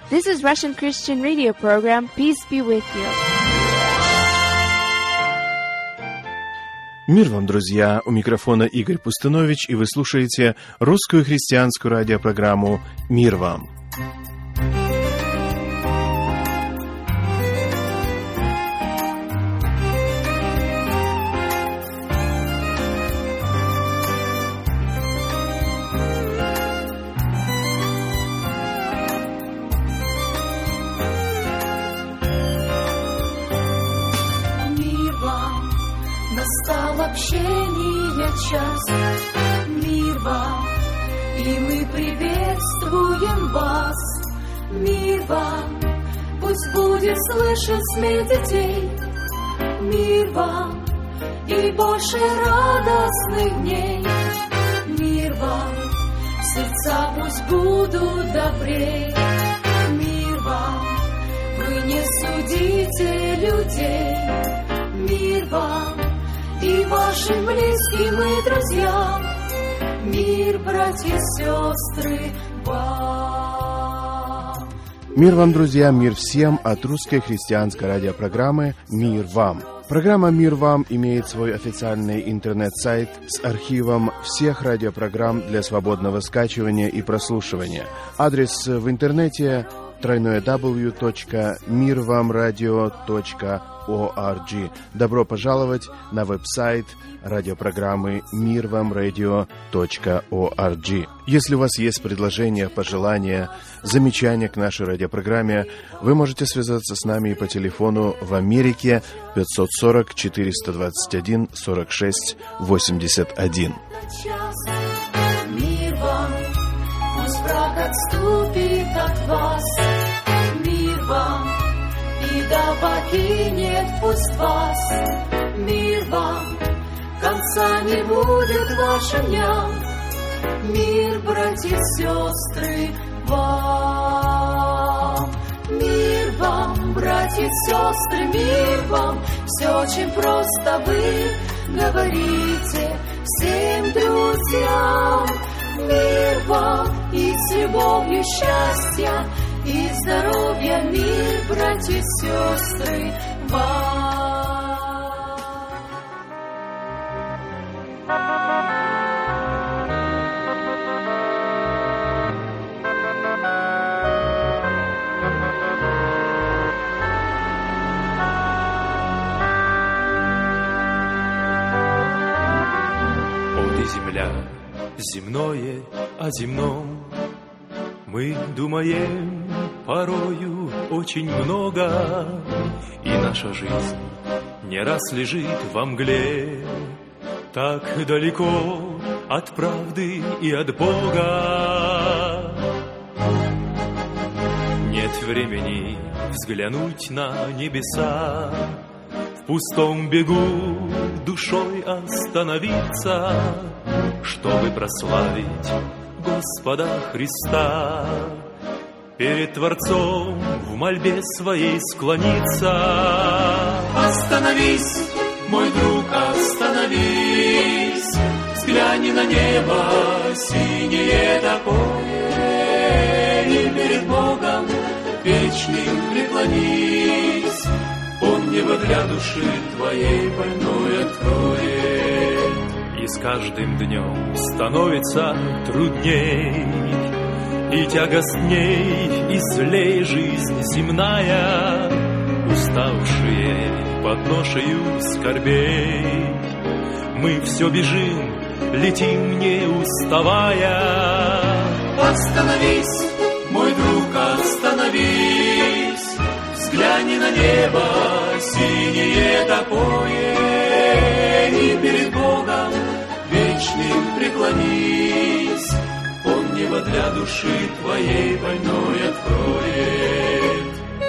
This is Russian Christian Radio program. Peace be with you. Мир вам, друзья! У микрофона Игорь Пустынович, и вы слушаете русскую христианскую радиопрограмму «Мир вам». Общения час, мир вам, и мы приветствуем вас. Мир вам, пусть будет слышен смех детей. Мир вам, и больше радостных дней. Мир вам, сердца пусть будут добрей. Мир вам, вы не судите людей. Мир вам, и вашим близким и друзьям, мир, братья и сестры, вам. Мир вам, друзья, мир всем от русской христианской радиопрограммы «Мир вам». Программа «Мир вам» имеет свой официальный интернет-сайт с архивом всех радиопрограмм для свободного скачивания и прослушивания. Адрес в интернете www.mirvamradio.org. Добро пожаловать на веб-сайт радиопрограммы mirvamradio.org. Если у вас есть предложения, пожелания, замечания к нашей радиопрограмме, вы можете связаться с нами по телефону в Америке 540-421-46-81. Мир вам, пусть враг отступит от вас. Мир вам, и да покинет пусть вас. Мир вам, конца не будет вашим дням. Мир, братья и сестры, вам. Мир вам, братья и сестры, мир вам. Все очень просто, вы говорите всем друзьям. Мир вам, и с любовью счастья и здоровья, мир, братья и сестры, вам. Земля, земное о земном, мы думаем порою очень много, и наша жизнь не раз лежит во мгле, так далеко от правды и от Бога. Нет времени взглянуть на небеса, в пустом бегу душой остановиться, чтобы прославить Господа Христа, перед Творцом в мольбе своей склониться. Остановись, мой друг, остановись, взгляни на небо синее такое, и перед Богом вечным преклонись. Он небо для души твоей больной откроет. И с каждым днем становится трудней, и тягостней, и злей жизнь земная, уставшие под ношею скорбей. Мы все бежим, летим, не уставая. Остановись, мой друг, остановись, взгляни на небо синее такое, и перед Богом вечным преклонись. Он небо для души твоей больной откроет.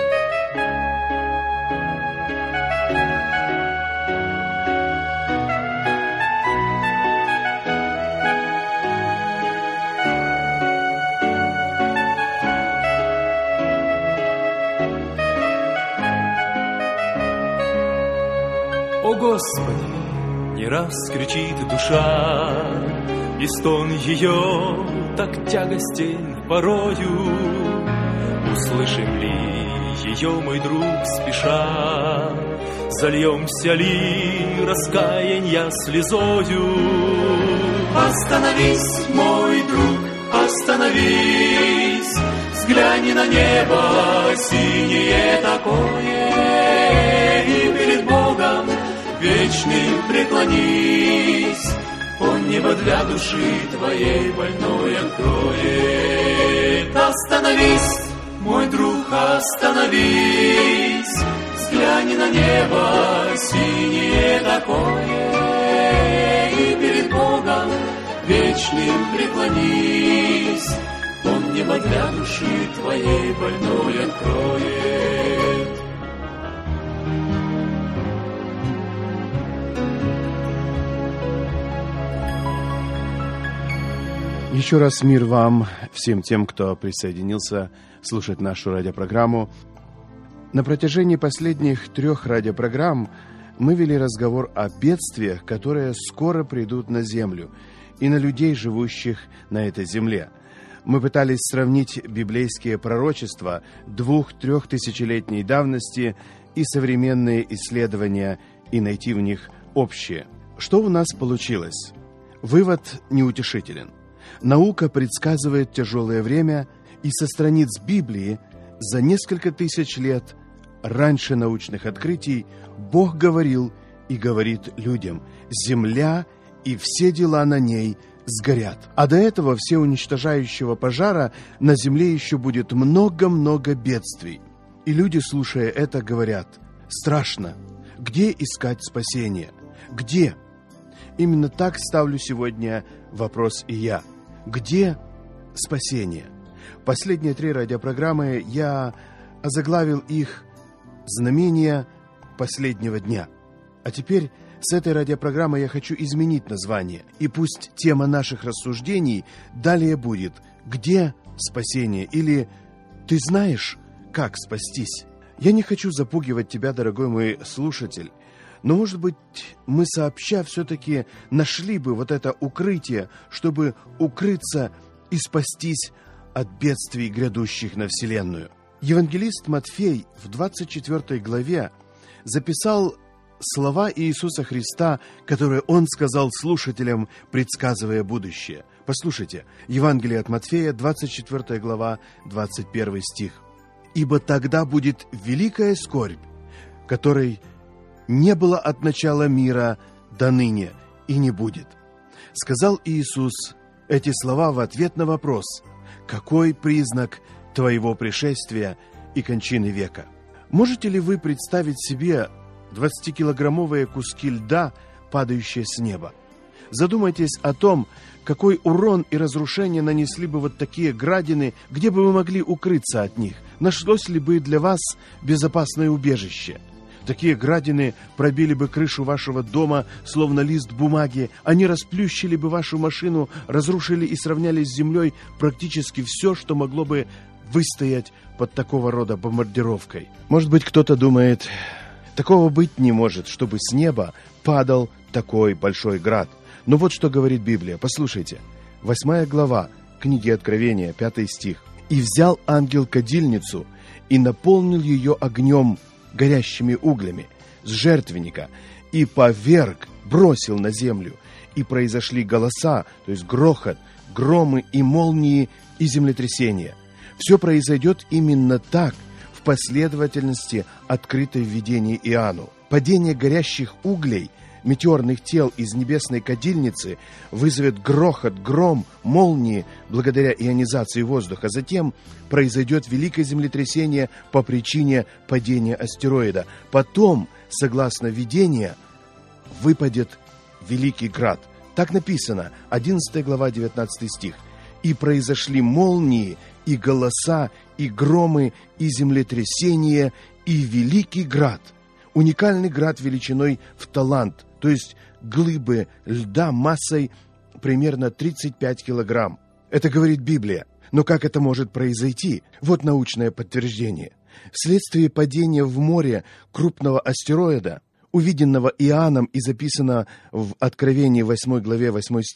О Господи, не раз кричит душа, и стон ее так тягостен порою. услышим ли ее, мой друг, спеша? Зальемся ли раскаянья слезою? Остановись, мой друг, остановись, взгляни на небо синее такое, и перед Богом вечным преклонись. Он небо для души твоей больной откроет. Остановись, мой друг, остановись, взгляни на небо синее такое, и перед Богом вечным преклонись. Он небо для души твоей больной откроет. Еще раз мир вам, всем тем, кто присоединился слушать нашу радиопрограмму. На протяжении последних 3 радиопрограмм мы вели разговор о бедствиях, которые скоро придут на землю и на людей, живущих на этой земле. Мы пытались сравнить библейские пророчества 2-3 тысячелетней давности и современные исследования и найти в них общее. Что у нас получилось? Вывод неутешителен. Наука предсказывает тяжелое время, и со страниц Библии за несколько тысяч лет раньше научных открытий Бог говорил и говорит людям: земля и все дела на ней сгорят. А до этого всеуничтожающего пожара на земле еще будет много-много бедствий. И люди, слушая это, говорят: страшно, где искать спасение? Где? Именно так ставлю сегодня вопрос и я. Где спасение? Последние 3 радиопрограммы я озаглавил их «Знамения последнего дня». А теперь с этой радиопрограммой я хочу изменить название. И пусть тема наших рассуждений далее будет «Где спасение?» или «Ты знаешь, как спастись?» Я не хочу запугивать тебя, дорогой мой слушатель, но, может быть, мы сообща все-таки нашли бы вот это укрытие, чтобы укрыться и спастись от бедствий, грядущих на Вселенную. Евангелист Матфей в 24 главе записал слова Иисуса Христа, которые Он сказал слушателям, предсказывая будущее. Послушайте, Евангелие от Матфея, 24 глава, 21 стих. «Ибо тогда будет великая скорбь, которой не было от начала мира до ныне и не будет». Сказал Иисус эти слова в ответ на вопрос: «Какой признак твоего пришествия и кончины века?» Можете ли вы представить себе 20-килограммовые куски льда, падающие с неба? Задумайтесь о том, какой урон и разрушение нанесли бы вот такие градины, где бы вы могли укрыться от них. Нашлось ли бы для вас безопасное убежище? Такие градины пробили бы крышу вашего дома, словно лист бумаги. Они расплющили бы вашу машину, разрушили и сравняли с землей практически все, что могло бы выстоять под такого рода бомбардировкой. Может быть, кто-то думает: такого быть не может, чтобы с неба падал такой большой град. Но вот что говорит Библия. Послушайте. 8 глава книги Откровения, 5 стих. «И взял ангел кадильницу и наполнил ее огнем, горящими углями, с жертвенника, и поверг, бросил на землю, и произошли голоса, то есть грохот, громы и молнии и землетрясения». Все произойдет именно так, в последовательности, открытой в видении Иоанну. Падение горящих углей, метеорных тел из небесной кадильницы вызовет грохот, гром, молнии благодаря ионизации воздуха. Затем произойдет великое землетрясение по причине падения астероида. Потом, согласно видению, выпадет великий град. Так написано, 11 глава, 19 стих. «И произошли молнии, и голоса, и громы, и землетрясения, и великий град». Уникальный град величиной в талант, то есть глыбы льда массой примерно 35 килограмм. Это говорит Библия. Но как это может произойти? Вот научное подтверждение. Вследствие падения в море крупного астероида, увиденного Иоанном и записано в Откровении 8 главе 8 стих,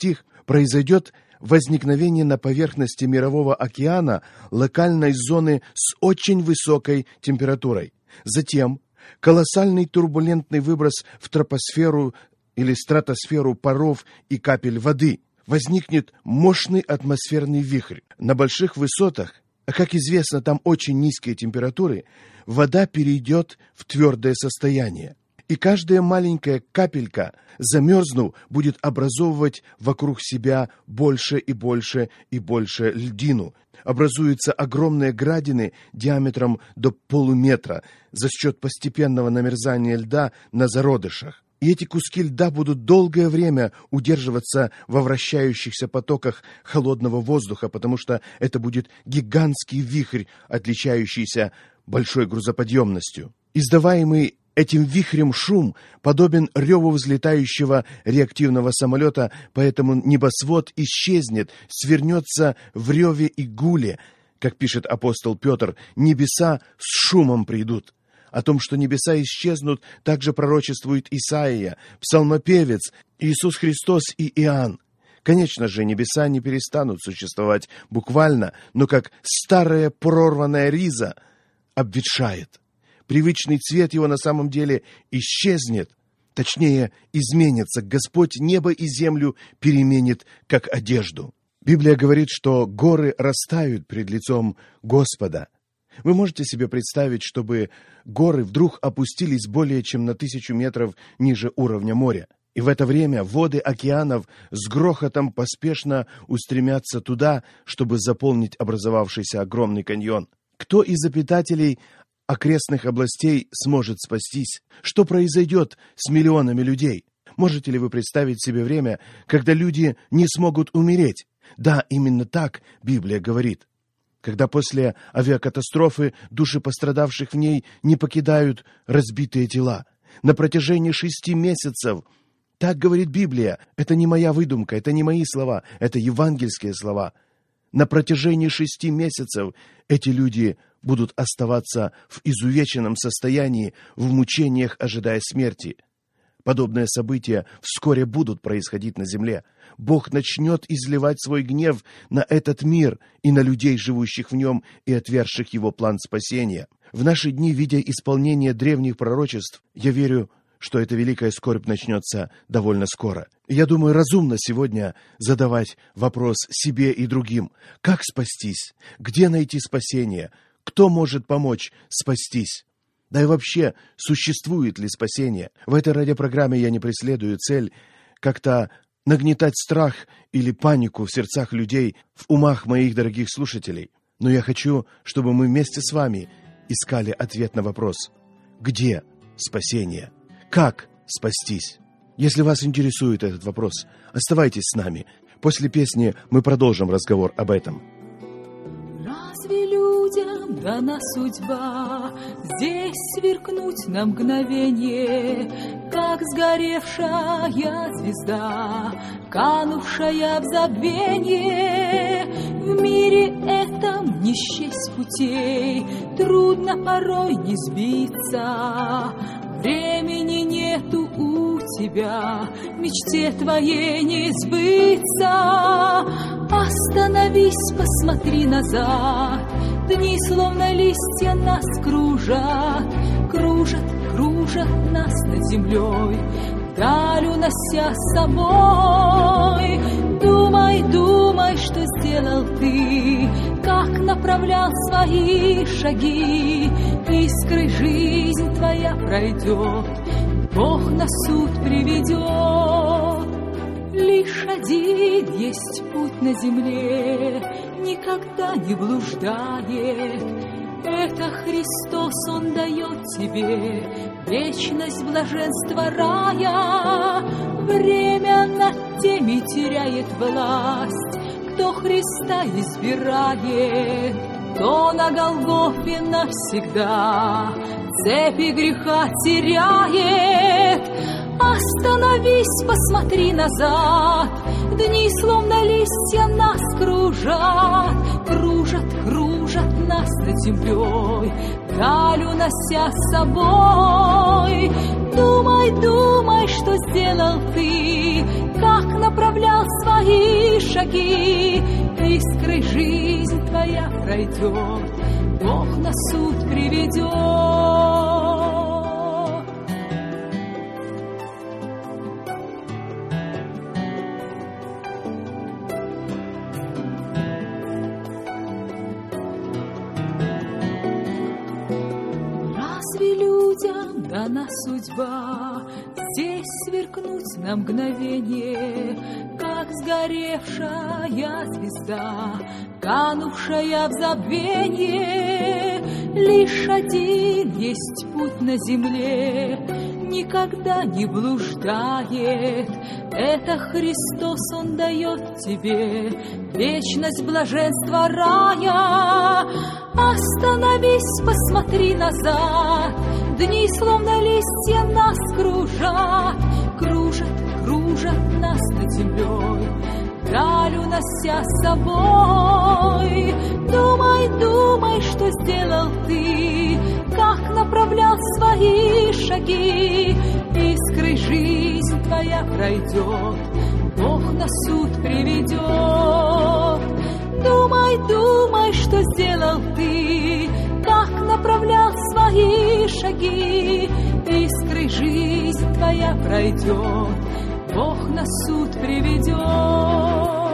произойдет возникновение на поверхности Мирового океана локальной зоны с очень высокой температурой. Затем колоссальный турбулентный выброс в тропосферу или стратосферу паров и капель воды. Возникнет мощный атмосферный вихрь. На больших высотах, а как известно, там очень низкие температуры, вода перейдет в твердое состояние. И каждая маленькая капелька, замерзнув, будет образовывать вокруг себя больше и больше и больше льдину. Образуются огромные градины диаметром до полуметра за счет постепенного намерзания льда на зародышах. И эти куски льда будут долгое время удерживаться во вращающихся потоках холодного воздуха, потому что это будет гигантский вихрь, отличающийся большой грузоподъемностью. Издаваемый этим вихрем шум подобен реву взлетающего реактивного самолета, поэтому небосвод исчезнет, свернется в реве и гуле. Как пишет апостол Петр, небеса с шумом придут. О том, что небеса исчезнут, также пророчествует Исаия, псалмопевец, Иисус Христос и Иоанн. Конечно же, небеса не перестанут существовать буквально, но как старая прорванная риза обветшает. Привычный цвет его на самом деле исчезнет, точнее, изменится. Господь небо и землю переменит, как одежду. Библия говорит, что горы растают пред лицом Господа. Вы можете себе представить, чтобы горы вдруг опустились более чем на 1000 метров ниже уровня моря? И в это время воды океанов с грохотом поспешно устремятся туда, чтобы заполнить образовавшийся огромный каньон. Кто из обитателей окрестных областей сможет спастись? Что произойдет с миллионами людей? Можете ли вы представить себе время, когда люди не смогут умереть? Да, именно так Библия говорит. Когда после авиакатастрофы души пострадавших в ней не покидают разбитые тела. На протяжении 6 месяцев, так говорит Библия, это не моя выдумка, это не мои слова, это евангельские слова. На протяжении 6 месяцев эти люди будут оставаться в изувеченном состоянии, в мучениях, ожидая смерти. Подобные события вскоре будут происходить на земле. Бог начнет изливать свой гнев на этот мир и на людей, живущих в нем и отвергших его план спасения. В наши дни, видя исполнение древних пророчеств, я верю, что эта великая скорбь начнется довольно скоро. Я думаю, разумно сегодня задавать вопрос себе и другим. Как спастись? Где найти спасение? Кто может помочь спастись? Да и вообще, существует ли спасение? В этой радиопрограмме я не преследую цель как-то нагнетать страх или панику в сердцах людей, в умах моих дорогих слушателей. Но я хочу, чтобы мы вместе с вами искали ответ на вопрос: где спасение? Как спастись? Если вас интересует этот вопрос, оставайтесь с нами. После песни мы продолжим разговор об этом. Разве людям дана судьба здесь сверкнуть на мгновение, как сгоревшая звезда, канувшая в забвение? В мире этом не счесть путей, трудно порой не сбиться. Времени нету у тебя, мечте твоей не сбыться. Остановись, посмотри назад, дни словно листья нас кружат, кружат нас над землей, даль унося с собой. Думай, что сделал ты, как направлял свои шаги. Искрой жизнь твоя пройдет, Бог на суд приведет. Лишь один есть путь на земле, никогда не блуждает. Это Христос, Он дает тебе вечность, блаженства рая. Время над теми теряет власть, кто Христа избирает. То на Голгофе навсегда цепи греха теряет. Остановись, посмотри назад, дни словно листья нас кружат, кружат нас нас над землей, даль унося с собой. Думай, думай, что сделал ты, как направлял свои шаги. Искрой жизнь твоя пройдет, Бог на суд приведет. Разве людям дана судьба здесь сверкнуть на мгновение, как сгоревшая звезда, канувшая в забвенье? Лишь один есть путь на земле, никогда не блуждает. Это Христос, Он дает тебе вечность блаженства рая. Остановись, посмотри назад, дни словно листья нас кружат, кружат нас над землей, даль унося с собой. Думай, думай, что сделал ты, как направлял свои шаги. Искрой жизнь твоя пройдет, Бог на суд приведет. Думай, думай, что сделал ты, как направлял свои шаги. Искрой жизнь твоя пройдет, Бог на суд приведет.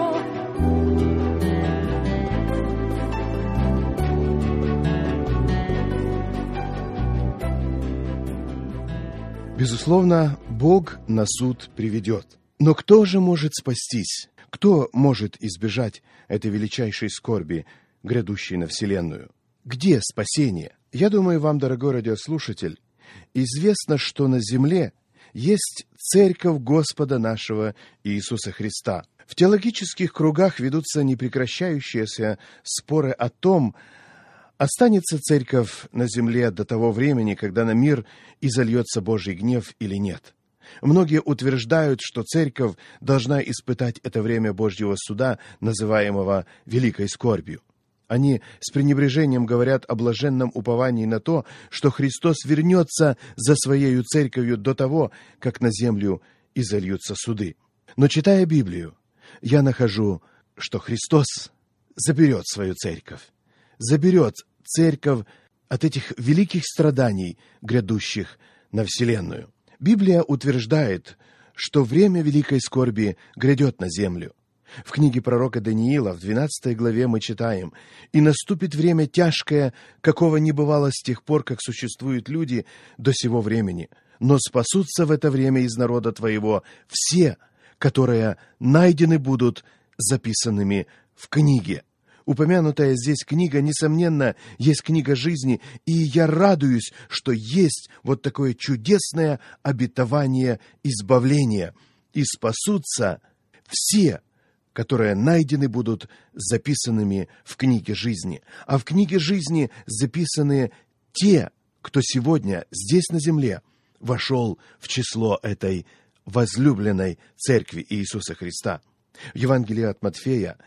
Безусловно, Бог на суд приведет. Но кто же может спастись? Кто может избежать этой величайшей скорби, грядущей на Вселенную? Где спасение? Я думаю, вам, дорогой радиослушатель, известно, что на земле есть Церковь Господа нашего Иисуса Христа. В теологических кругах ведутся непрекращающиеся споры о том, останется Церковь на земле до того времени, когда на мир изольется Божий гнев или нет. Многие утверждают, что Церковь должна испытать это время Божьего суда, называемого Великой скорбью. Они с пренебрежением говорят о блаженном уповании на то, что Христос вернется за Своею Церковью до того, как на землю изольются суды. Но, читая Библию, я нахожу, что Христос заберет свою Церковь, заберет Церковь от этих великих страданий, грядущих на Вселенную. Библия утверждает, что время великой скорби грядет на землю. В книге пророка Даниила, в 12 главе мы читаем: «И наступит время тяжкое, какого не бывало с тех пор, как существуют люди до сего времени. Но спасутся в это время из народа твоего все, которые найдены будут записанными в книге». Упомянутая здесь книга, несомненно, есть книга жизни, и я радуюсь, что есть вот такое чудесное обетование избавления. И спасутся все, которые найдены будут записанными в книге жизни. А в книге жизни записаны те, кто сегодня здесь на земле вошел в число этой возлюбленной Церкви Иисуса Христа. В Евангелии от Матфея,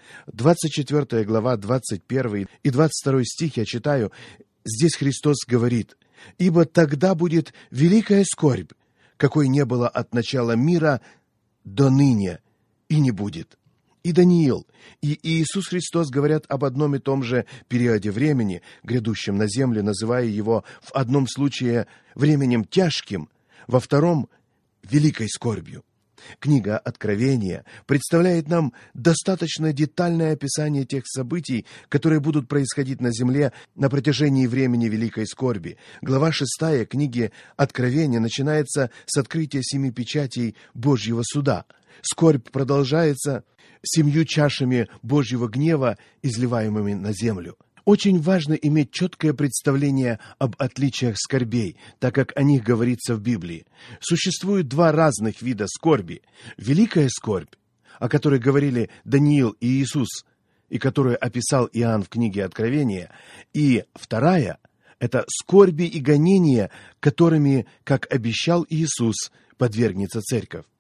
24 глава, 21 и 22 стих я читаю. Здесь Христос говорит: «Ибо тогда будет великая скорбь, какой не было от начала мира до ныне, и не будет». И Даниил, и Иисус Христос говорят об одном и том же периоде времени, грядущем на землю, называя его в одном случае временем тяжким, во втором — великой скорбью. Книга Откровения представляет нам достаточно детальное описание тех событий, которые будут происходить на земле на протяжении времени великой скорби. Глава 6 книги Откровения начинается с открытия 7 печатей Божьего суда. Скорбь продолжается 7 чашами Божьего гнева, изливаемыми на землю. Очень важно иметь четкое представление об отличиях скорбей, так как о них говорится в Библии. Существует 2 разных вида скорби. Великая скорбь, о которой говорили Даниил и Иисус, и которую описал Иоанн в книге Откровения, и вторая — это скорби и гонения, которыми, как обещал Иисус, подвергнется Церковь.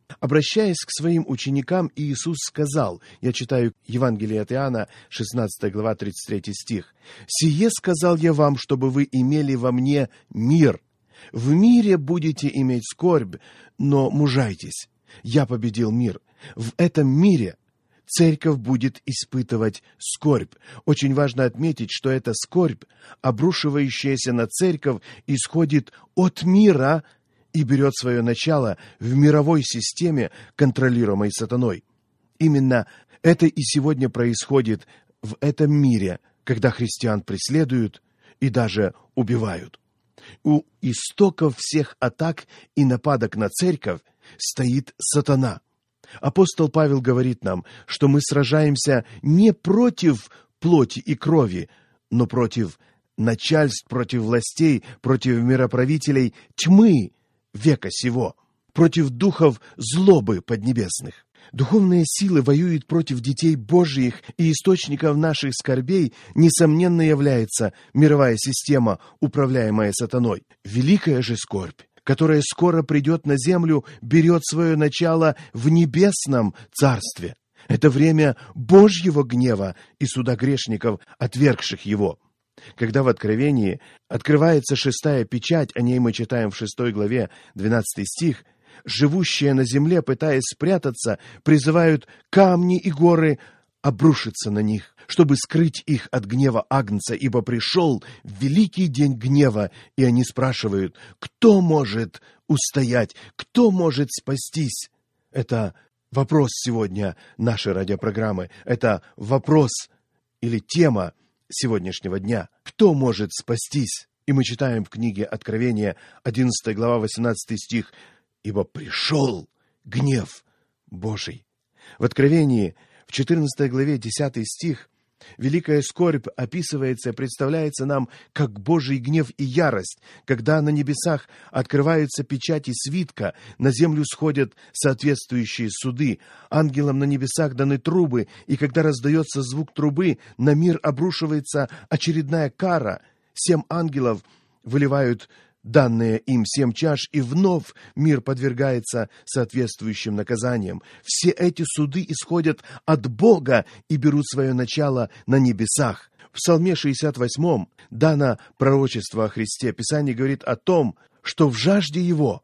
Обращаясь к своим ученикам, Иисус сказал, я читаю Евангелие от Иоанна, 16 глава, 33 стих, «Сие сказал я вам, чтобы вы имели во мне мир. В мире будете иметь скорбь, но мужайтесь. Я победил мир. В этом мире церковь будет испытывать скорбь». Очень важно отметить, что эта скорбь, обрушивающаяся на церковь, исходит от мира и берет свое начало в мировой системе, контролируемой сатаной. Именно это и сегодня происходит в этом мире, когда христиан преследуют и даже убивают. У истоков всех атак и нападок на церковь стоит сатана. Апостол Павел говорит нам, что мы сражаемся не против плоти и крови, но против начальств, против властей, против мироправителей тьмы века сего, против духов злобы поднебесных. Духовные силы воюют против детей Божьих, и источником наших скорбей, несомненно, является мировая система, управляемая сатаной. Великая же скорбь, которая скоро придет на землю, берет свое начало в небесном царстве. Это время Божьего гнева и суда грешников, отвергших его. Когда в Откровении открывается 6-я печать, о ней мы читаем в 6 главе, 12 стих, живущие на земле, пытаясь спрятаться, призывают камни и горы обрушиться на них, чтобы скрыть их от гнева Агнца, ибо пришел великий день гнева, и они спрашивают, кто может устоять, кто может спастись? Это вопрос сегодня нашей радиопрограммы, это вопрос или тема сегодняшнего дня. Кто может спастись? И мы читаем в книге Откровения, 11 глава, 18 стих, «Ибо пришел гнев Божий». В Откровении, в 14 главе, 10 стих, великая скорбь описывается, представляется нам как Божий гнев и ярость, когда на небесах открываются печати свитка, на землю сходят соответствующие суды, ангелам на небесах даны трубы, и когда раздается звук трубы, на мир обрушивается очередная кара. 7 ангелов выливают данные им 7 чаш, и вновь мир подвергается соответствующим наказаниям. Все эти суды исходят от Бога и берут свое начало на небесах. В Псалме 68 дано пророчество о Христе. Писание говорит о том, что в жажде Его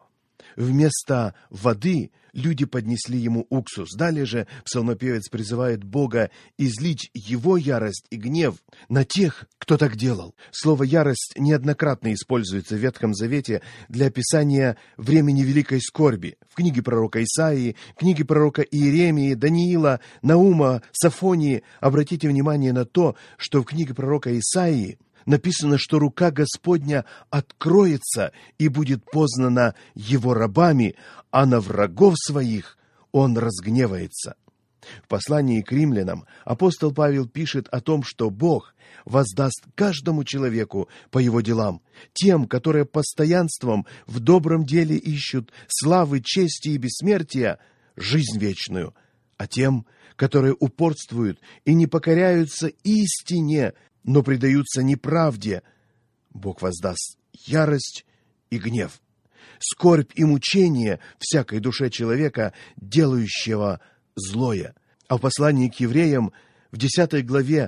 вместо воды люди поднесли ему уксус. Далее же псалмопевец призывает Бога излить Его ярость и гнев на тех, кто так делал. Слово «ярость» неоднократно используется в Ветхом Завете для описания времени великой скорби. В книге пророка Исаии, книге пророка Иеремии, Даниила, Наума, Сафонии. Обратите внимание на то, что в книге пророка Исаии написано, что рука Господня откроется и будет познана Его рабами, а на врагов своих Он разгневается. В послании к римлянам апостол Павел пишет о том, что Бог воздаст каждому человеку по его делам, тем, которые постоянством в добром деле ищут славы, чести и бессмертия, жизнь вечную, а тем, которые упорствуют и не покоряются истине, но предаются неправде, Бог воздаст ярость и гнев, скорбь и мучение всякой душе человека, делающего злое. А в послании к евреям, в 10 главе,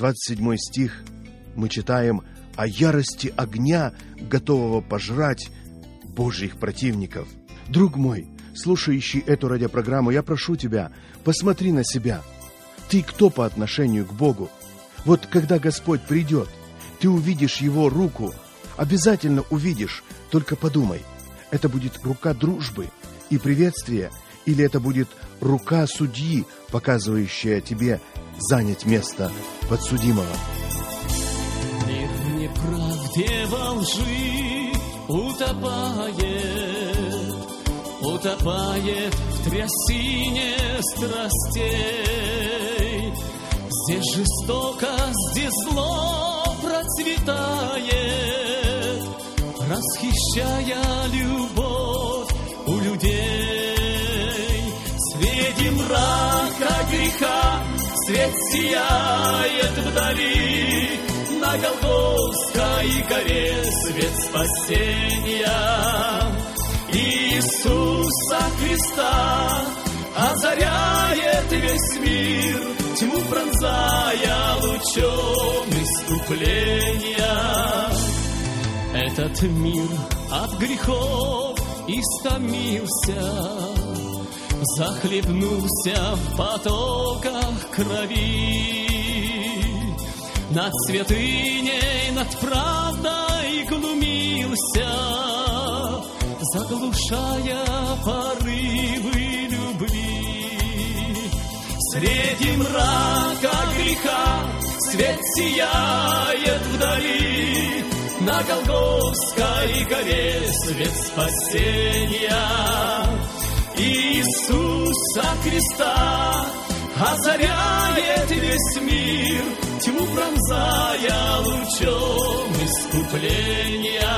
27 стих, мы читаем о ярости огня, готового пожрать Божьих противников. Друг мой, слушающий эту радиопрограмму, я прошу тебя, посмотри на себя. Ты кто по отношению к Богу? Вот когда Господь придет, ты увидишь Его руку, обязательно увидишь, только подумай, это будет рука дружбы и приветствия, или это будет рука судьи, показывающая тебе занять место подсудимого. Мир в неправде, во лжи утопает в трясине страстей. Здесь жестокость, здесь зло процветает, расхищая любовь у людей. В свете мрака греха свет сияет вдали, на Голгофской горе свет спасения. И Иисуса Христа озаряет весь мир, тьму пронзая лучом искупления. Этот мир от грехов истомился, захлебнулся в потоках крови. Над святыней, над правдой глумился, заглушая порывы любви. Среди мрака греха свет сияет вдали, на Голгофской горе свет спасения. Иисуса Христа озаряет весь мир, тьму пронзая лучом искупления.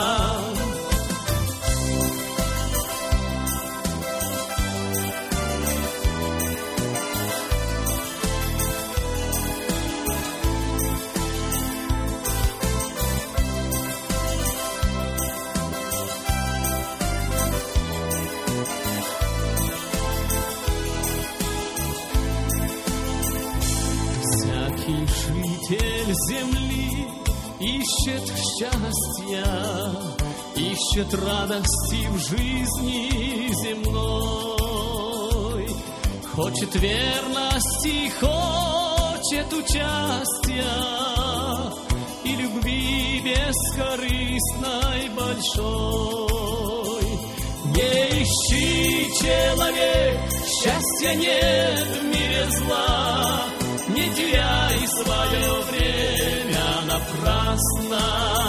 Житель земли ищет счастья, ищет радости в жизни земной, хочет верности, хочет участия и любви бескорыстной большой. Не ищи, человек, счастья нет в мире зла, не теряй свое время напрасно.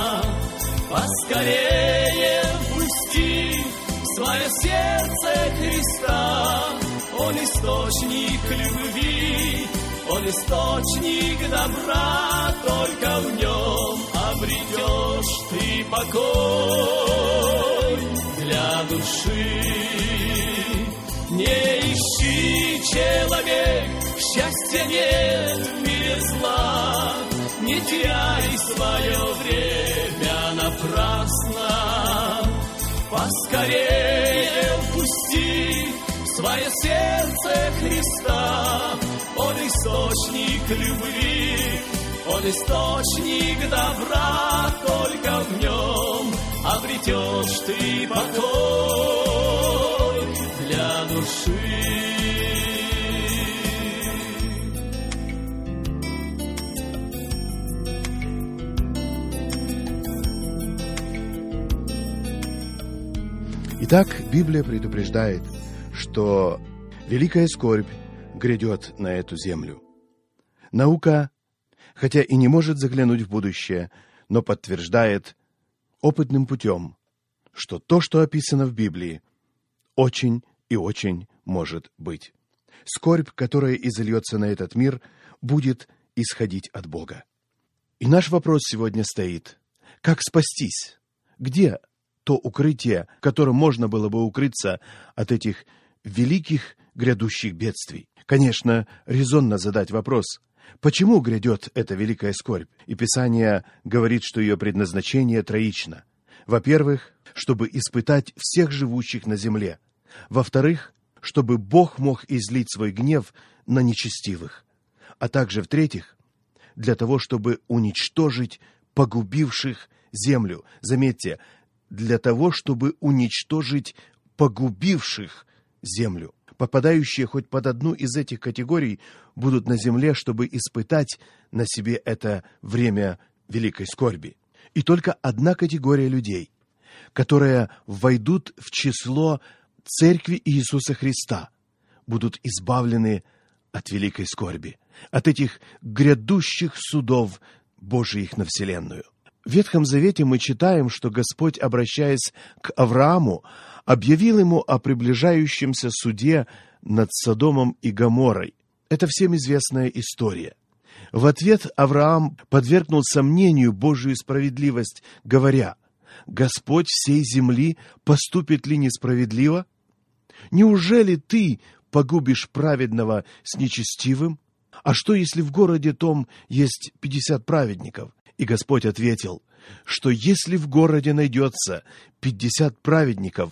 Поскорее впусти в свое сердце Христа. Он источник любви, Он источник добра. Только в Нем обретешь ты покой для души. Не ищи, человек, счастья нет в мире зла, не теряй свое время напрасно. Поскорее впусти в свое сердце Христа. Он источник любви, Он источник добра. Только в Нем обретешь ты покой для души. Итак, Библия предупреждает, что великая скорбь грядет на эту землю. Наука, хотя и не может заглянуть в будущее, но подтверждает опытным путем, что то, что описано в Библии, очень и очень может быть. Скорбь, которая изольется на этот мир, будет исходить от Бога. И наш вопрос сегодня стоит: как спастись? Где то укрытие, которым можно было бы укрыться от этих великих грядущих бедствий? Конечно, резонно задать вопрос: почему грядет эта великая скорбь? И Писание говорит, что ее предназначение троично. Во-первых, чтобы испытать всех живущих на земле. Во-вторых, чтобы Бог мог излить свой гнев на нечестивых. А также, в-третьих, для того, чтобы уничтожить погубивших землю. Заметьте, для того, чтобы уничтожить погубивших землю. Попадающие хоть под одну из этих категорий будут на земле, чтобы испытать на себе это время великой скорби. И только одна категория людей, которые войдут в число Церкви Иисуса Христа, будут избавлены от великой скорби, от этих грядущих судов Божиих на вселенную. В Ветхом Завете мы читаем, что Господь, обращаясь к Аврааму, объявил ему о приближающемся суде над Содомом и Гоморрой. Это всем известная история. В ответ Авраам подвергнул сомнению Божию справедливость, говоря: «Господь всей земли поступит ли несправедливо? Неужели ты погубишь праведного с нечестивым? А что, если в городе том есть 50 праведников?» И Господь ответил, что если в городе найдется 50 праведников,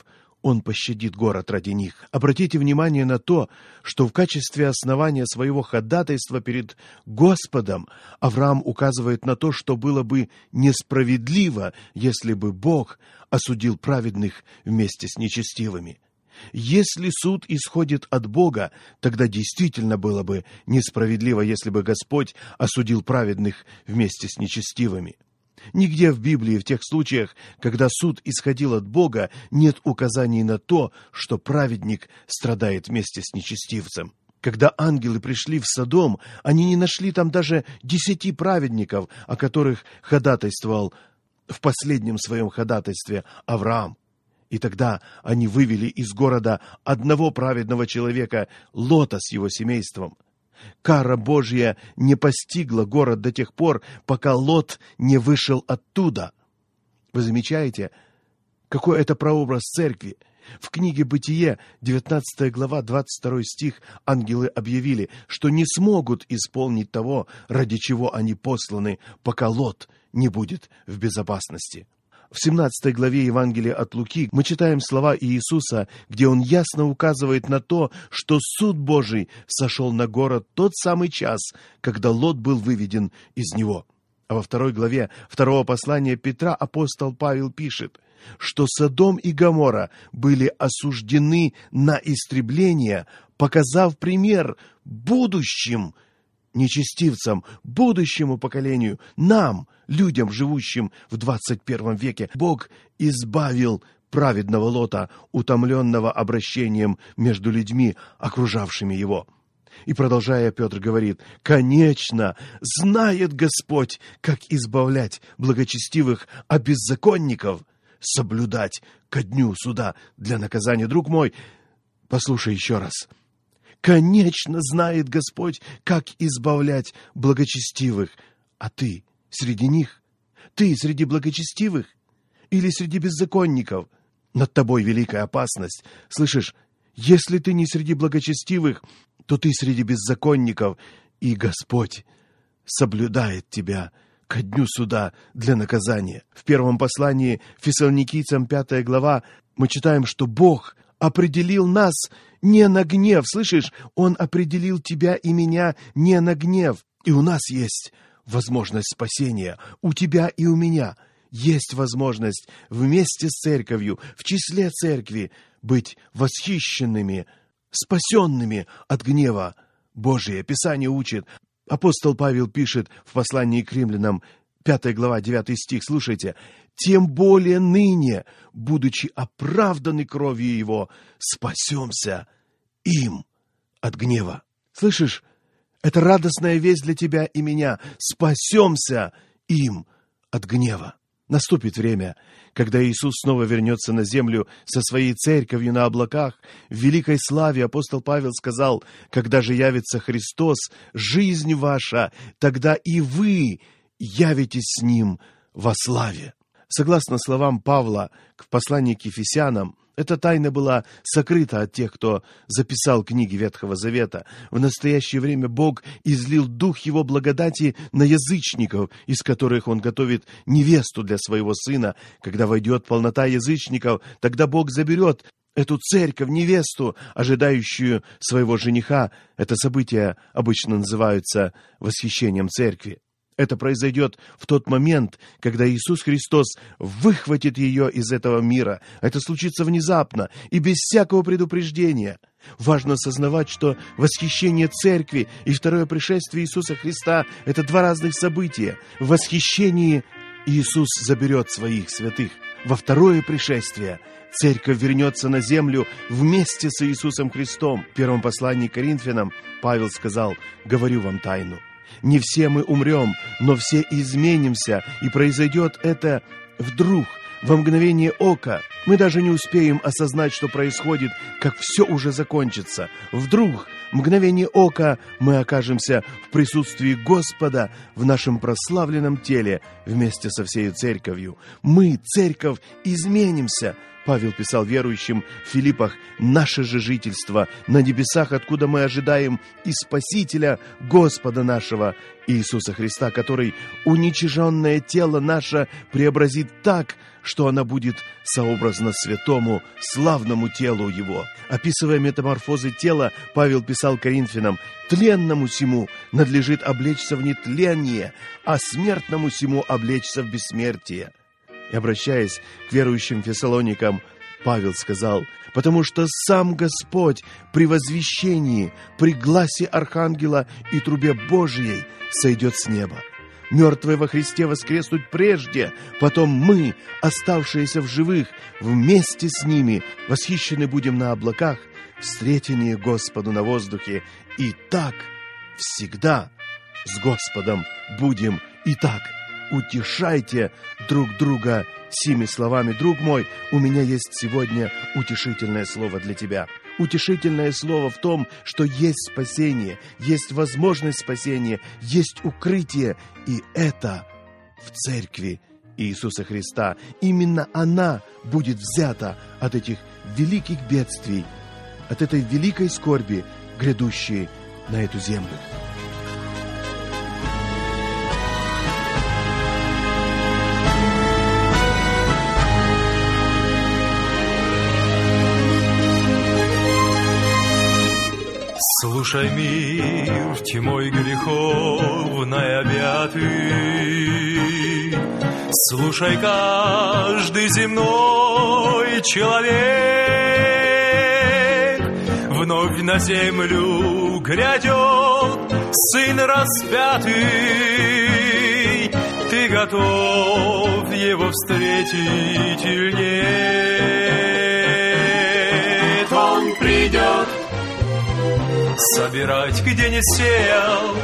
Он пощадит город ради них. Обратите внимание на то, что в качестве основания своего ходатайства перед Господом Авраам указывает на то, что было бы несправедливо, если бы Бог осудил праведных вместе с нечестивыми. Если суд исходит от Бога, тогда действительно было бы несправедливо, если бы Господь осудил праведных вместе с нечестивыми. Нигде в Библии в тех случаях, когда суд исходил от Бога, нет указаний на то, что праведник страдает вместе с нечестивцем. Когда ангелы пришли в Содом, они не нашли там даже 10 праведников, о которых ходатайствовал в последнем своем ходатайстве Авраам. И тогда они вывели из города одного праведного человека, Лота с его семейством. Кара Божья не постигла город до тех пор, пока Лот не вышел оттуда. Вы замечаете, какой это прообраз церкви? В книге «Бытие», 19 глава, 22 стих, ангелы объявили, что не смогут исполнить того, ради чего они посланы, пока Лот не будет в безопасности. В 17 главе Евангелия от Луки мы читаем слова Иисуса, где Он ясно указывает на то, что суд Божий сошел на город тот самый час, когда Лот был выведен из него. А во 2 главе 2 послания Петра апостол Павел пишет, что Содом и Гоморра были осуждены на истребление, показав пример будущим нечестивцам, будущему поколению, нам, людям, живущим в 21 веке. Бог избавил праведного Лота, утомленного обращением между людьми, окружавшими его. И, продолжая, Петр говорит, «Конечно, знает Господь, как избавлять благочестивых от беззаконников, соблюдать ко дню суда для наказания». Друг мой, послушай еще раз. Конечно, знает Господь, как избавлять благочестивых. А ты среди них? Ты среди благочестивых? Или среди беззаконников? Над тобой великая опасность. Слышишь, если ты не среди благочестивых, то ты среди беззаконников, и Господь соблюдает тебя ко дню суда для наказания. В первом послании Фессалоникийцам, 5 глава, мы читаем, что Бог определил нас не на гнев. Слышишь, Он определил тебя и меня не на гнев. И у нас есть возможность спасения. У тебя и у меня есть возможность вместе с церковью, в числе церкви, быть восхищенными, спасенными от гнева Божия. Писание учит. Апостол Павел пишет в послании к римлянам, 5 глава, 9 стих, слушайте, «Тем более ныне, будучи оправданы кровью Его, спасемся им от гнева». Слышишь, это радостная весть для тебя и меня. Спасемся им от гнева. Наступит время, когда Иисус снова вернется на землю со своей церковью на облаках. В великой славе апостол Павел сказал, «Когда же явится Христос, жизнь ваша, тогда и вы явитесь с Ним во славе». Согласно словам Павла в послании к Ефесянам, эта тайна была сокрыта от тех, кто записал книги Ветхого Завета. В настоящее время Бог излил Дух Его благодати на язычников, из которых Он готовит невесту для своего Сына. Когда войдет полнота язычников, тогда Бог заберет эту церковь, невесту, ожидающую своего жениха. Это событие обычно называется восхищением церкви. Это произойдет в тот момент, когда Иисус Христос выхватит ее из этого мира. Это случится внезапно и без всякого предупреждения. Важно осознавать, что восхищение церкви и второе пришествие Иисуса Христа – это два разных события. В восхищении Иисус заберет своих святых. Во второе пришествие церковь вернется на землю вместе с Иисусом Христом. В первом послании к Коринфянам Павел сказал: «Говорю вам тайну. Не все мы умрем, но все изменимся, и произойдет это вдруг, во мгновение ока. Мы даже не успеем осознать, что происходит, как все уже закончится. Вдруг, мгновение ока, мы окажемся в присутствии Господа в нашем прославленном теле вместе со всей церковью. Мы, церковь, изменимся, Павел писал верующим в Филиппах: «Наше же жительство на небесах, откуда мы ожидаем и Спасителя Господа нашего Иисуса Христа, который уничиженное тело наше преобразит так, что оно будет сообразно святому, славному телу Его». Описывая метаморфозы тела, Павел писал Коринфянам: «Тленному сему надлежит облечься в нетление, а смертному сему облечься в бессмертие». И, обращаясь к верующим фессалоникам, Павел сказал: «Потому что сам Господь при возвещении, при гласе архангела и трубе Божией сойдет с неба. Мертвые во Христе воскреснут прежде, потом мы, оставшиеся в живых, вместе с ними восхищены будем на облаках, встретение Господу на воздухе, и так всегда с Господом будем. Итак, утешайте друг друга сими словами». Друг мой, у меня есть сегодня утешительное слово для тебя. Утешительное слово в том, что есть спасение, есть возможность спасения, есть укрытие, и это в церкви Иисуса Христа. Именно она будет взята от этих великих бедствий, от этой великой скорби, грядущей на эту землю. Слушай, мир тьмой греховной объятый, слушай, каждый земной человек, вновь на землю грядет Сын распятый, ты готов Его встретить или нет? Он придет собирать, где не сеял,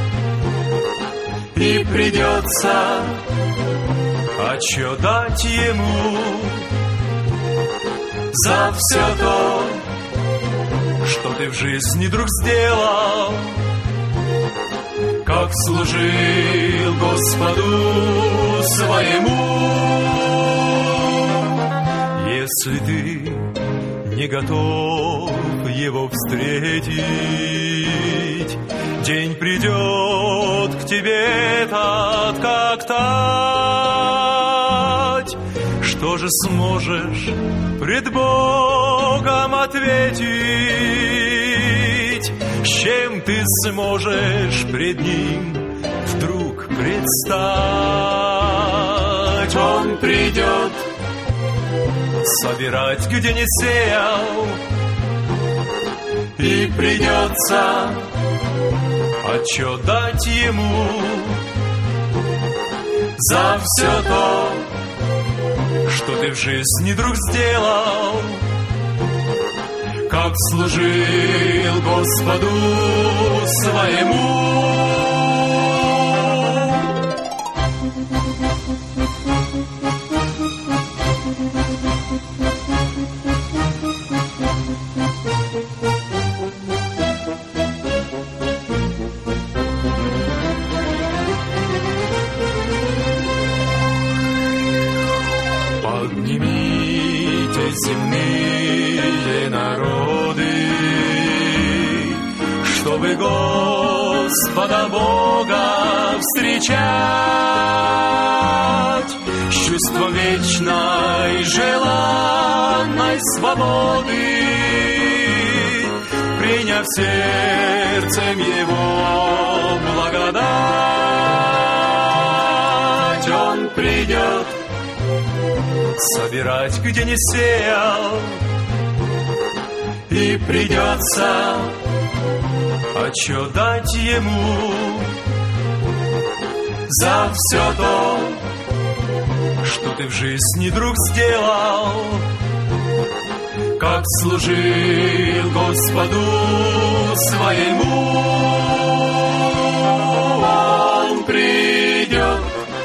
и придется отчет дать Ему за все то, что ты в жизни, друг, сделал, как служил Господу своему. Если ты не готов Его встретить, день придет к тебе этот, как тать. Что же сможешь пред Богом ответить? С чем ты сможешь пред Ним вдруг предстать? Он придет собирать, где не сеял, и придется отчет дать Ему за все то, что ты в жизни, друг, сделал, как служил Господу своему. Земные народы, чтобы Господа Бога встречать с чувством вечной желанной свободы, приняв сердцем Его благодать. Он придет собирать, где не сеял, и придется отчет дать Ему за все то, что ты в жизни, друг, сделал, как служил Господу своему. Он придет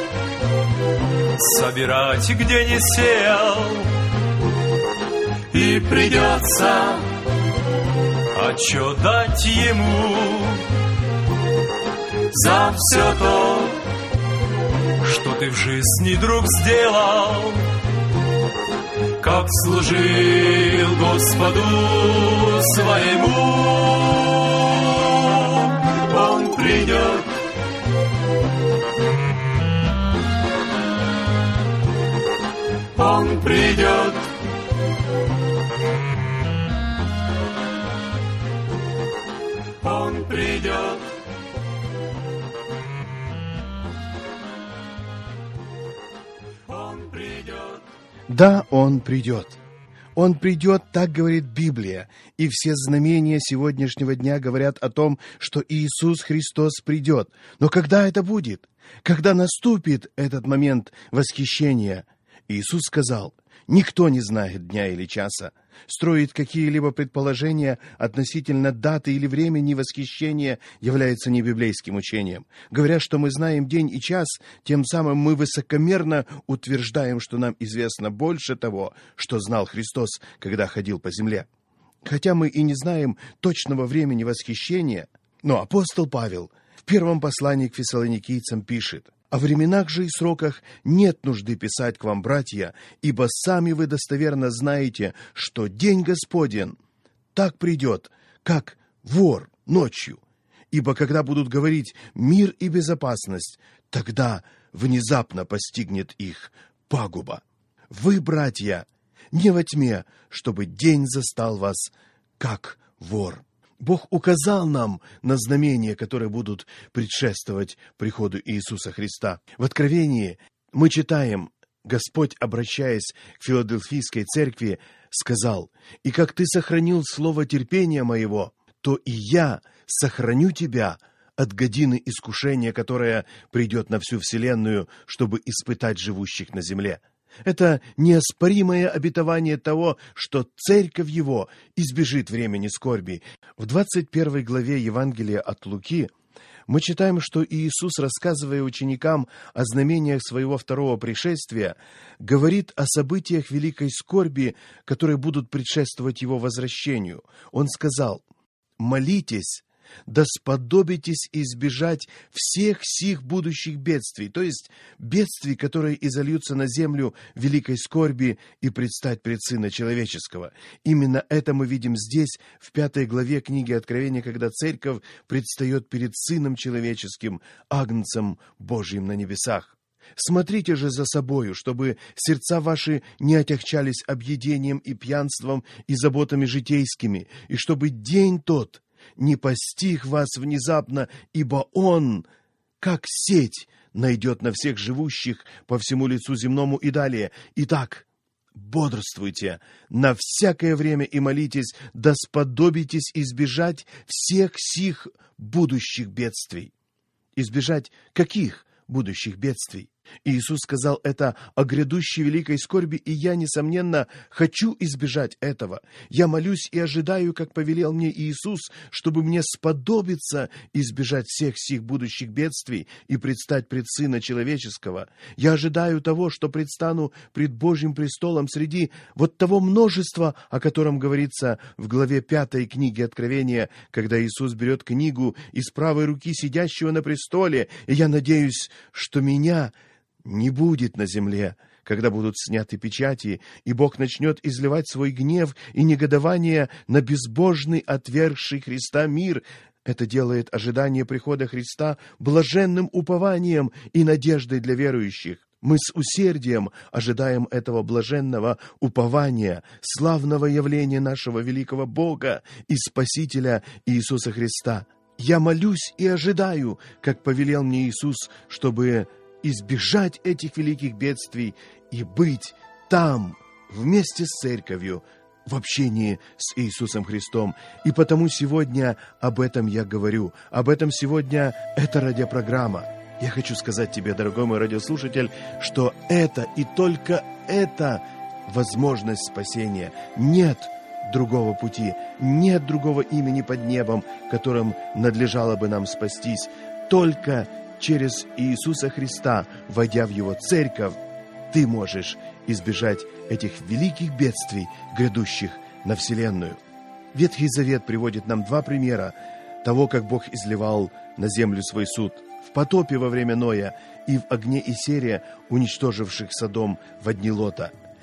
собирать, где не сеял, и придется отчет дать Ему за все то, что ты в жизни, друг, сделал, как служил Господу своему. Он придет, Он придет, Он придет. Он придет. Да, Он придет. Он придет, так говорит Библия, и все знамения сегодняшнего дня говорят о том, что Иисус Христос придет. Но когда это будет? Когда наступит этот момент восхищения? Иисус сказал: «Никто не знает дня или часа». Строить какие-либо предположения относительно даты или времени восхищения является не библейским учением. Говоря, что мы знаем день и час, тем самым мы высокомерно утверждаем, что нам известно больше того, что знал Христос, когда ходил по земле. Хотя мы и не знаем точного времени восхищения, но апостол Павел в первом послании к фессалоникийцам пишет: «О временах же и сроках нет нужды писать к вам, братья, ибо сами вы достоверно знаете, что день Господень так придет, как вор ночью. Ибо когда будут говорить мир и безопасность, тогда внезапно постигнет их пагуба. Вы, братья, не во тьме, чтобы день застал вас, как вор». Бог указал нам на знамения, которые будут предшествовать приходу Иисуса Христа. В Откровении мы читаем: Господь, обращаясь к Филадельфийской церкви, сказал: «И как ты сохранил слово терпения моего, то и я сохраню тебя от годины искушения, которая придет на всю вселенную, чтобы испытать живущих на земле». Это неоспоримое обетование того, что церковь его избежит времени скорби. В 21 главе Евангелия от Луки мы читаем, что Иисус, рассказывая ученикам о знамениях своего второго пришествия, говорит о событиях великой скорби, которые будут предшествовать его возвращению. Он сказал: «Молитесь, да сподобитесь избежать всех сих будущих бедствий», то есть бедствий, которые изольются на землю великой скорби и предстать пред Сына Человеческого. Именно это мы видим здесь, в 5 главе книги Откровения, когда церковь предстает перед Сыном Человеческим, Агнцем Божьим на небесах. Смотрите же за собою, чтобы сердца ваши не отягчались объедением и пьянством и заботами житейскими, и чтобы день тот не постиг вас внезапно, ибо он, как сеть, найдет на всех живущих по всему лицу земному». И далее: «Итак, бодрствуйте на всякое время и молитесь, да сподобитесь избежать всех сих будущих бедствий». Избежать каких будущих бедствий? Иисус сказал это о грядущей великой скорби, и я, несомненно, хочу избежать этого. Я молюсь и ожидаю, как повелел мне Иисус, чтобы мне сподобиться избежать всех сих будущих бедствий и предстать пред Сына Человеческого. Я ожидаю того, что предстану пред Божьим престолом среди вот того множества, о котором говорится в главе 5 книги Откровения, когда Иисус берет книгу из правой руки сидящего на престоле, и я надеюсь, что меня не будет на земле, когда будут сняты печати, и Бог начнет изливать свой гнев и негодование на безбожный, отвергший Христа мир. Это делает ожидание прихода Христа блаженным упованием и надеждой для верующих. Мы с усердием ожидаем этого блаженного упования, славного явления нашего великого Бога и Спасителя Иисуса Христа. Я молюсь и ожидаю, как повелел мне Иисус, чтобы избежать этих великих бедствий и быть там, вместе с церковью, в общении с Иисусом Христом. И потому сегодня об этом я говорю. Об этом сегодня эта радиопрограмма. Я хочу сказать тебе, дорогой мой радиослушатель, что это и только это возможность спасения. Нет другого пути, нет другого имени под небом, которым надлежало бы нам спастись. Только через Иисуса Христа, войдя в Его церковь, ты можешь избежать этих великих бедствий, грядущих на вселенную. Ветхий Завет приводит нам 2 примера того, как Бог изливал на землю свой суд: в потопе во время Ноя и в огне и сере, уничтоживших Содом во дни Лота.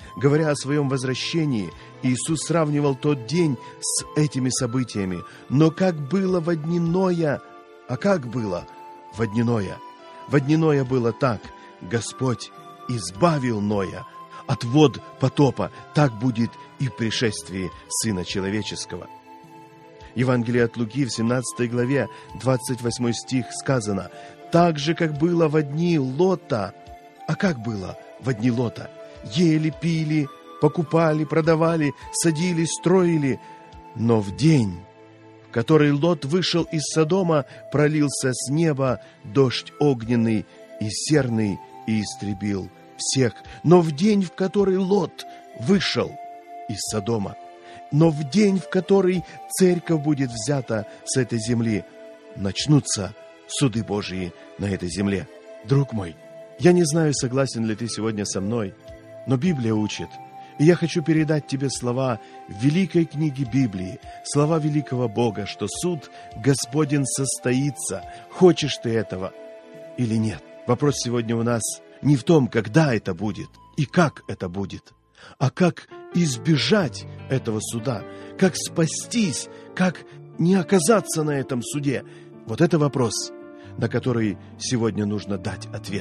Говоря о своем возвращении, Иисус сравнивал тот день с этими событиями. Но как было во дни Ноя? А как было во дни Ноя? Во дни Ноя было так: Господь избавил Ноя от вод потопа. Так будет и в пришествии Сына Человеческого. Евангелие от Луки в 17 главе, 28 стих сказано: «Так же, как было во дни Лота». А как было во дни Лота? Ели, пили, покупали, продавали, садились, строили. Но в день, в который Лот вышел из Содома, пролился с неба дождь огненный и серный и истребил всех. Но в день, в который Лот вышел из Содома, но в день, в который церковь будет взята с этой земли, начнутся суды Божьи на этой земле. Друг мой, я не знаю, согласен ли ты сегодня со мной, но Библия учит, и я хочу передать тебе слова великой книги Библии, слова великого Бога, что суд Господень состоится, хочешь ты этого или нет. Вопрос сегодня у нас не в том, когда это будет и как это будет, а как избежать этого суда, как спастись, как не оказаться на этом суде. Вот это вопрос, на который сегодня нужно дать ответ.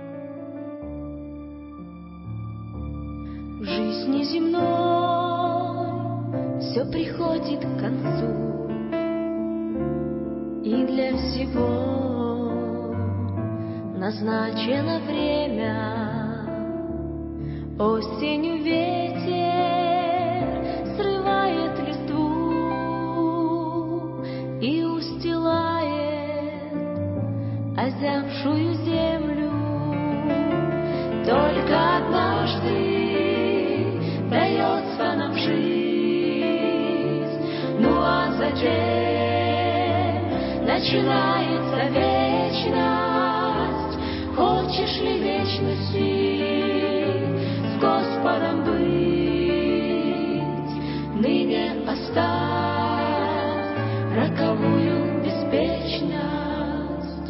В жизни земной все приходит к концу, и для всего назначено время. Осенью ветер срывает листву и устилает озябшую землю. Только однажды дается нам жизнь, ну а затем начинается вечность. Хочешь ли вечности с Господом быть? Ныне оставь роковую беспечность.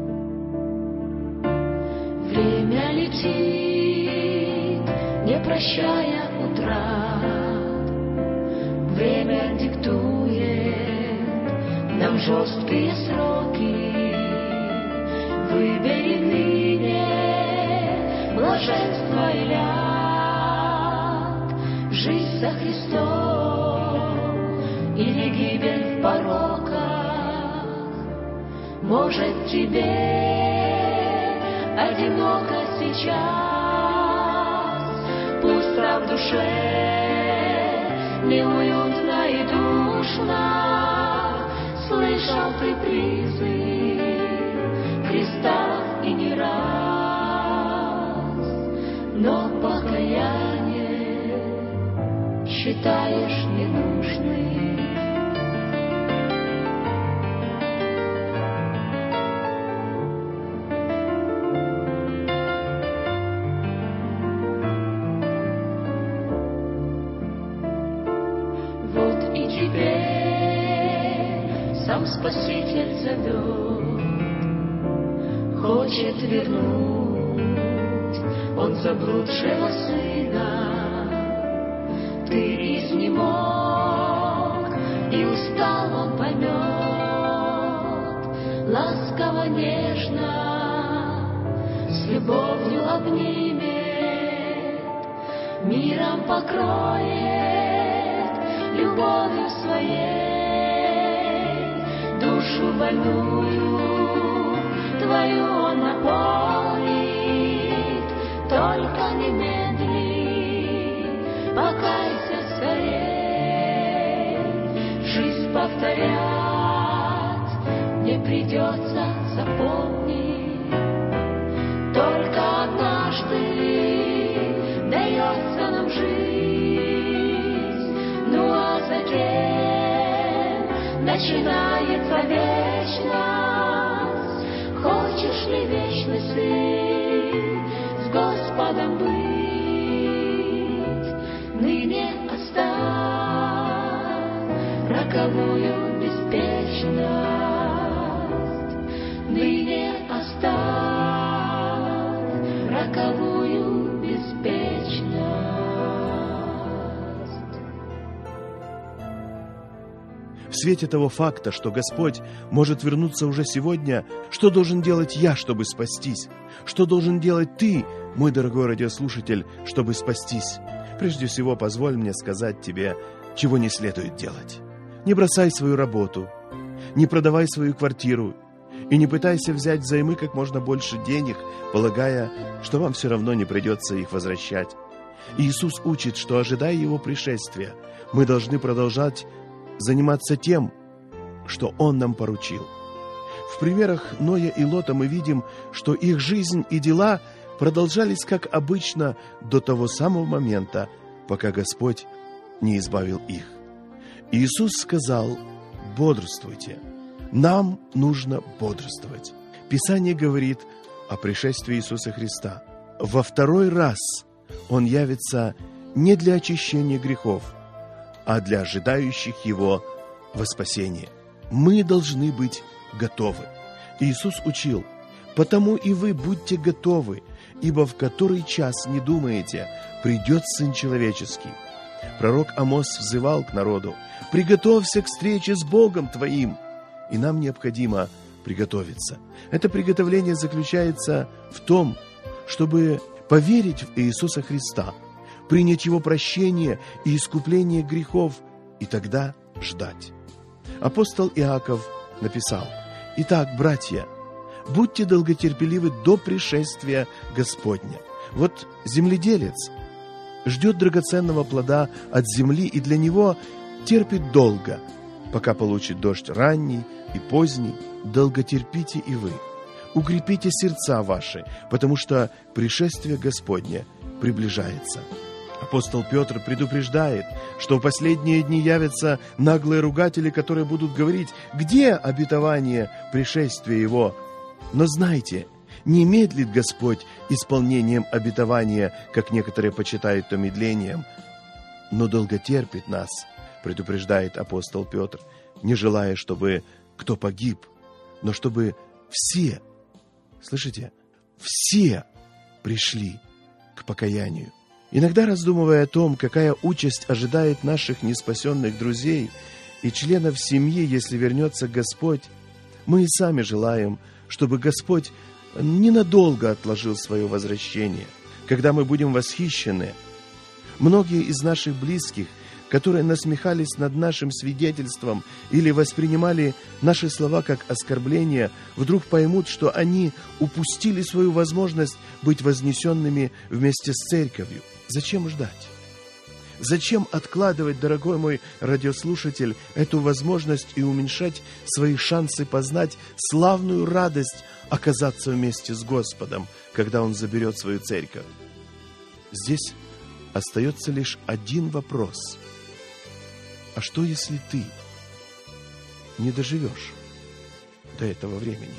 Время летит, не прощая утрат. Время диктует нам жесткие сроки. Выбери ныне блаженство и ляд, жизнь со Христом или гибель в пороках. Может, тебе одиноко сейчас, пусто в душе, неуютно и душно. Слышал ты призыв Христа и не раз, но покаяние считаешь ненужным. Вот и теперь сам Спаситель зовет, хочет вернуть Он заблудшего сына. Ты изнемог и устал, Он поймет, ласково, нежно, с любовью обнимет, миром покроет любовью своей, душу больную твою Он наполнит. Только не медли, покайся скорей, жизнь повторять не придется, запомни. Только однажды дается нам жизнь, ну а затем начинается вечность. Хочешь ли вечности с Господом быть? Ныне оставь роковую беспечность. Ныне оставь роковую беспечность. свете того факта, что Господь может вернуться уже сегодня, что должен делать я, чтобы спастись? Что должен делать ты, мой дорогой радиослушатель, чтобы спастись? Прежде всего, позволь мне сказать тебе, чего не следует делать. Не бросай свою работу, не продавай свою квартиру и не пытайся взять взаймы как можно больше денег, полагая, что вам все равно не придется их возвращать. Иисус учит, что, ожидая Его пришествия, мы должны продолжать заниматься тем, что Он нам поручил. В примерах Ноя и Лота мы видим, что их жизнь и дела продолжались как обычно до того самого момента, пока Господь не избавил их. Иисус сказал: бодрствуйте. Нам нужно бодрствовать. Писание говорит о пришествии Иисуса Христа. Во второй раз Он явится не для очищения грехов, а для ожидающих Его во спасение. Мы должны быть готовы. Иисус учил: «Потому и вы будьте готовы, ибо в который час, не думаете, придет Сын Человеческий». Пророк Амос взывал к народу: «Приготовься к встрече с Богом твоим». И нам необходимо приготовиться. Это приготовление заключается в том, чтобы поверить в Иисуса Христа, принять Его прощение и искупление грехов, и тогда ждать. Апостол Иаков написал: «Итак, братья, будьте долготерпеливы до пришествия Господня». Вот земледелец ждет драгоценного плода от земли и для него терпит долго, пока получит дождь ранний и поздний. Долготерпите и вы. Укрепите сердца ваши, потому что пришествие Господне приближается. Апостол Петр предупреждает, что в последние дни явятся наглые ругатели, которые будут говорить: «Где обетование пришествия Его?» Но знайте, не медлит Господь исполнением обетования, как некоторые почитают то медлением, но долготерпит нас, предупреждает апостол Петр, не желая, чтобы кто погиб, но чтобы все, слышите, все пришли к покаянию. Иногда, раздумывая о том, какая участь ожидает наших неспасенных друзей и членов семьи, если вернется Господь, мы и сами желаем, чтобы Господь ненадолго отложил свое возвращение, когда мы будем восхищены. Многие из наших близких, которые насмехались над нашим свидетельством или воспринимали наши слова как оскорбление, вдруг поймут, что они упустили свою возможность быть вознесенными вместе с церковью. Зачем ждать? Зачем откладывать, дорогой мой радиослушатель, эту возможность и уменьшать свои шансы познать славную радость оказаться вместе с Господом, когда Он заберет свою церковь? Здесь остается лишь один вопрос. А что, если ты не доживешь до этого времени?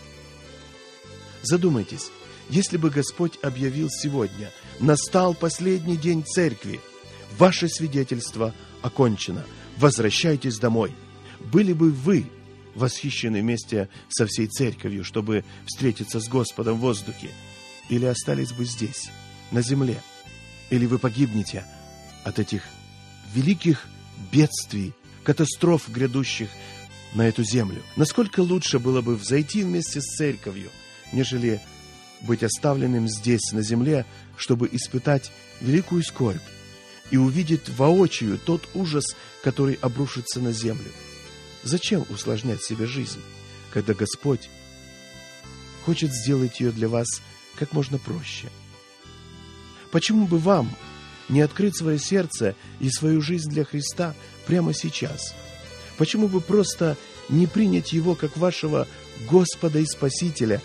Задумайтесь, если бы Господь объявил сегодня: настал последний день церкви, ваше свидетельство окончено, возвращайтесь домой. Были бы вы восхищены вместе со всей церковью, чтобы встретиться с Господом в воздухе? Или остались бы здесь, на земле? Или вы погибнете от этих великих бедствий, катастроф, грядущих на эту землю? Насколько лучше было бы взойти вместе с церковью, нежели быть оставленным здесь, на земле, чтобы испытать великую скорбь и увидеть воочию тот ужас, который обрушится на землю? Зачем усложнять себе жизнь, когда Господь хочет сделать ее для вас как можно проще? Почему бы вам не открыть свое сердце и свою жизнь для Христа прямо сейчас? Почему бы просто не принять Его как вашего Господа и Спасителя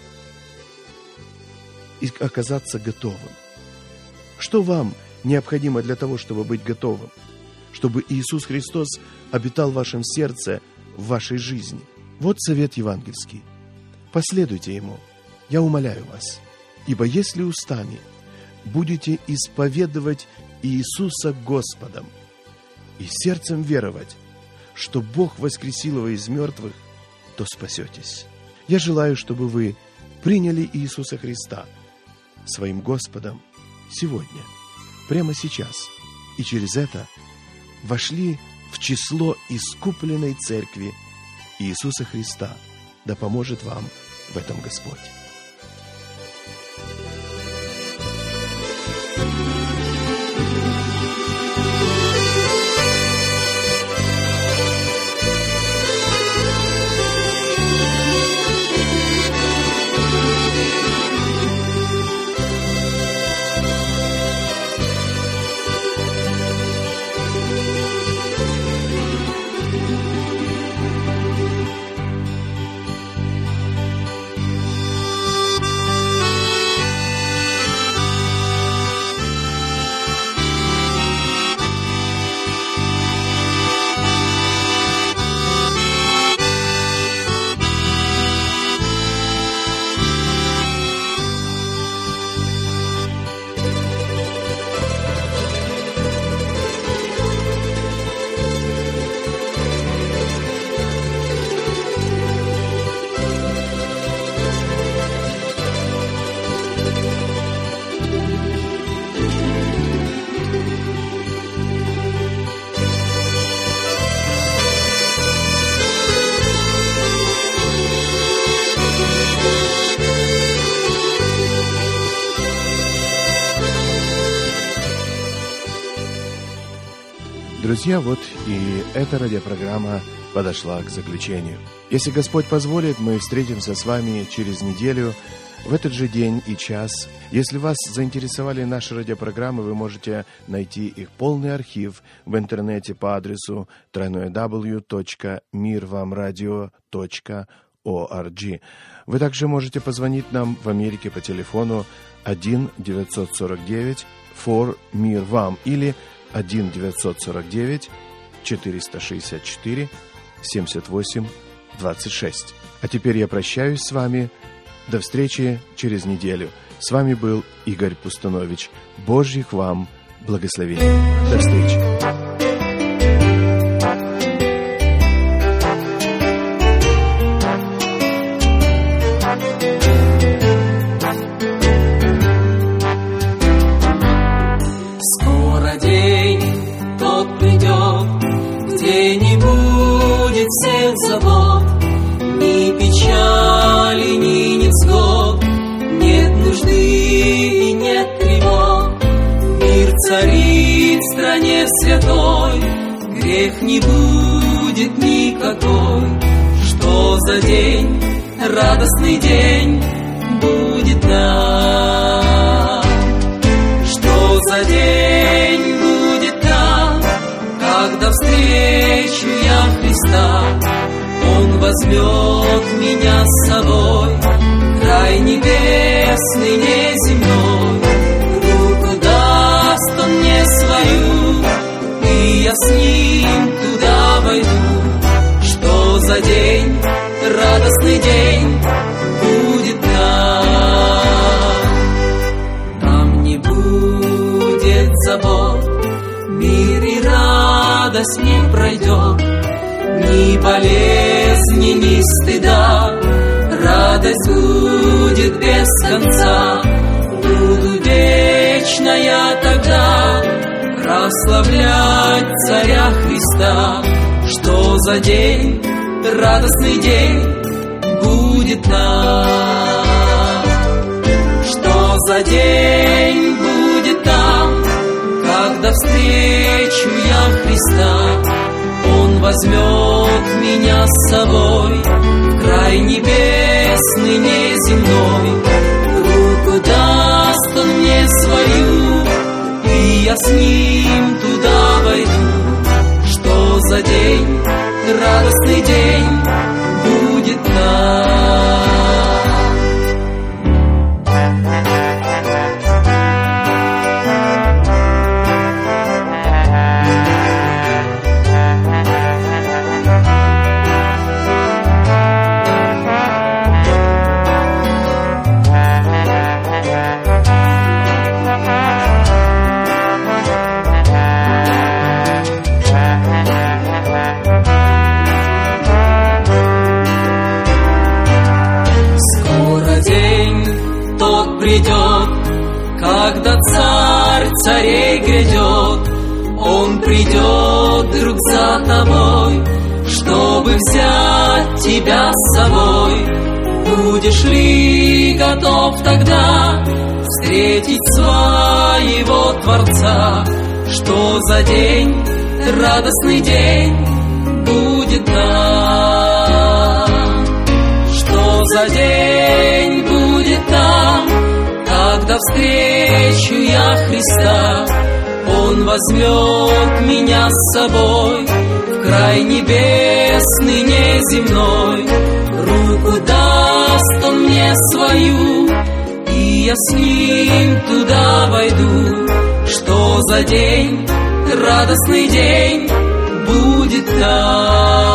и оказаться готовым? Что вам необходимо для того, чтобы быть готовым? Чтобы Иисус Христос обитал в вашем сердце, в вашей жизни. Вот совет евангельский. Последуйте Ему, я умоляю вас. Ибо если устами будете исповедовать Иисуса Господом и сердцем веровать, что Бог воскресил Его из мертвых, то спасетесь. Я желаю, чтобы вы приняли Иисуса Христа своим Господом сегодня, прямо сейчас, и через это вошли в число искупленной церкви Иисуса Христа. Да поможет вам в этом Господь. Друзья, вот и эта радиопрограмма подошла к заключению. Если Господь позволит, мы встретимся с вами через неделю, в этот же день и час. Если вас заинтересовали наши радиопрограммы, вы можете найти их полный архив в интернете по адресу www.mirvamradio.org. Вы также можете позвонить нам в Америке по телефону 1-949-4-МИР-ВАМ или 1-944-464-78-26. А теперь я прощаюсь с вами. До встречи через неделю. С вами был Игорь Пустунович. Божьих вам благословений. До встречи. Всех забот, ни печали, ни невзгод, нет нужды и нет тревог. Мир царит в стране святой, грех не будет никакой. Что за день, радостный день будет нам? Что за день будет нам, когда встречу я Христа? Он возьмет меня с собой, край небесный, неземной. Руку даст Он мне свою, и я с Ним туда войду. Что за день, радостный день будет нам? Там не будет забот, мир и радость не пройдет, ни болезни, ни стыда. Радость будет без конца. Буду вечно я тогда прославлять Царя Христа. Что за день, радостный день будет нам? Что за день будет там, когда встречу я Христа? Он возьмет меня с собой в край небесный, неземной. Руку даст Он мне свою, и я с Ним туда войду. Что за день, радостный день будет нам? Придет, когда Царь царей грядет, Он придет друг за тобой, чтобы взять тебя с собой. Будешь ли готов тогда встретить своего Творца? Что за день, радостный день будет там? Что за день будет там, когда встречу я Христа? Он возьмет меня с собой в край небесный, неземной. Руку даст он мне свою, и я с ним туда войду. Что за день, радостный день будет там?